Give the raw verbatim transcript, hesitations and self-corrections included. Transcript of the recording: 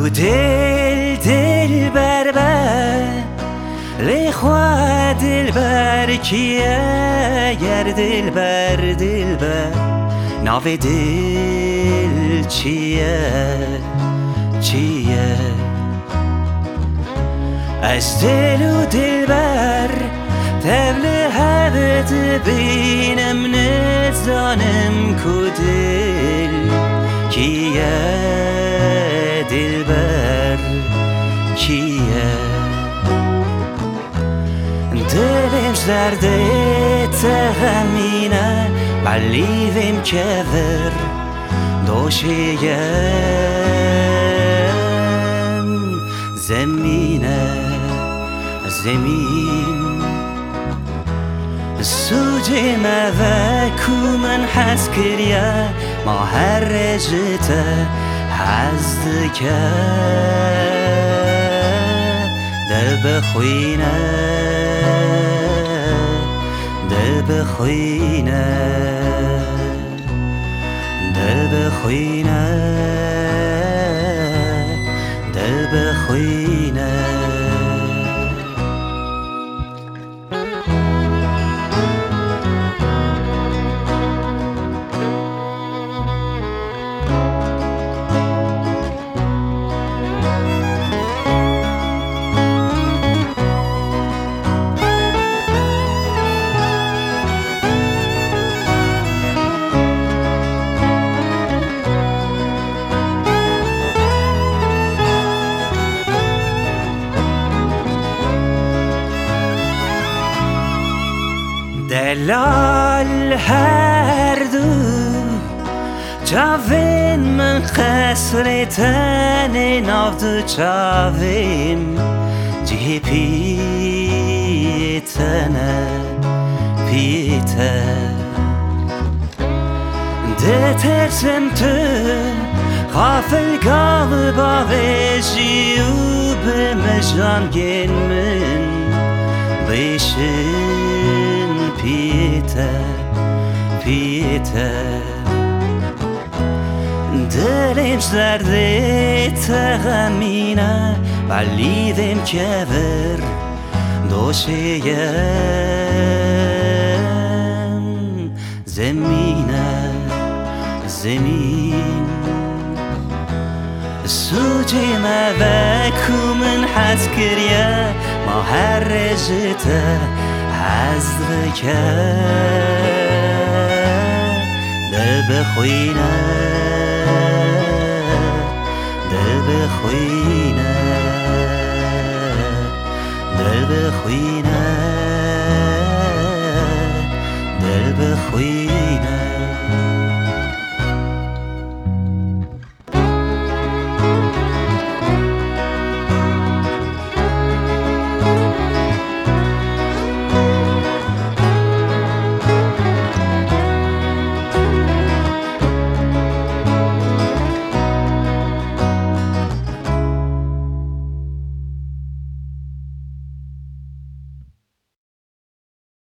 دل دل بر بر لخوا دل بر کیه گر دل بر دل بر ناو دل چیه چیه از دل و دل بر تبل هدت بینم نزانم کو دل کیه دل بر کیه دلم زرده تغمینه بلیویم که ور دوشیم زمینه زمین سوجم و کومن حس کریه ما هر رجته حزد که دل بخوینه دل بخوینه دل بخوینه دل بخوینه دلال هر دو چاوین من قصر تن نافدو چاویم جی پیتنه پیته ده ترسم تو غافل گاو باوشی و بمجان گین من بیشن پیته پیته دلم زرده تغمینه بلیدم که ور دوشیم زمینه زمین سوجیم و کومن حس کریه ما هر رجته حزد که دل بخوینه دل بخوینه دل بخوینه دل بخوینه